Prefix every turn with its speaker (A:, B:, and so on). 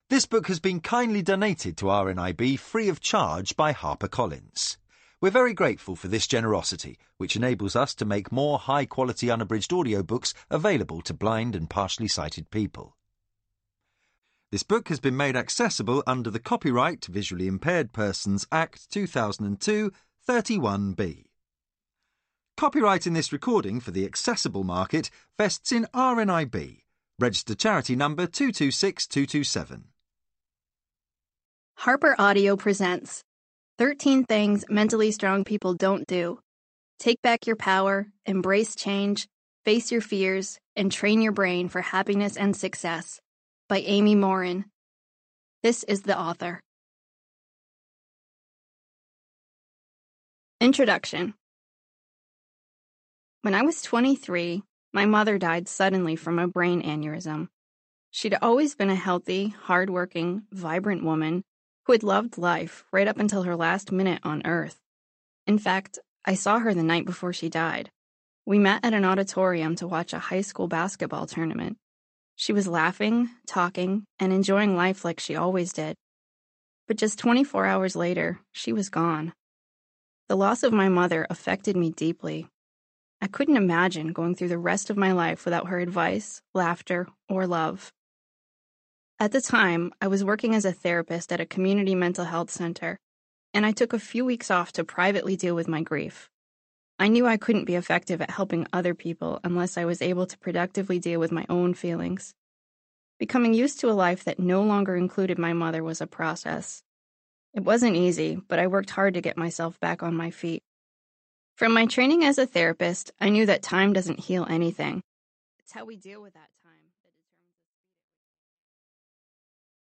A: This book has been kindly donated to RNIB free of charge by HarperCollins. We're very grateful for this generosity, which enables us to make more high-quality unabridged audiobooks available to blind and partially sighted people. This book has been made accessible under the Copyright Visually Impaired Persons Act 2002, 31B. Copyright in this recording for the accessible market vests in RNIB, registered charity number 226227.
B: Harper Audio presents 13 Things Mentally Strong People Don't Do. Take back your power, embrace change, face your fears, and train your brain for happiness and success by Amy Morin. This is the author. Introduction. When I was 23, my mother died suddenly from a brain aneurysm. She'd always been a healthy, hardworking, vibrant woman who had loved life right up until her last minute on Earth. In fact, I saw her the night before she died. We met at an auditorium to watch a high school basketball tournament. She was laughing, talking, and enjoying life like she always did. But just 24 hours later, she was gone. The loss of my mother affected me deeply. I couldn't imagine going through the rest of my life without her advice, laughter, or love. At the time, I was working as a therapist at a community mental health center, and I took a few weeks off to privately deal with my grief. I knew I couldn't be effective at helping other people unless I was able to productively deal with my own feelings. Becoming used to a life that no longer included my mother was a process. It wasn't easy, but I worked hard to get myself back on my feet. From my training as a therapist, I knew that time doesn't heal anything. It's how we deal with that time.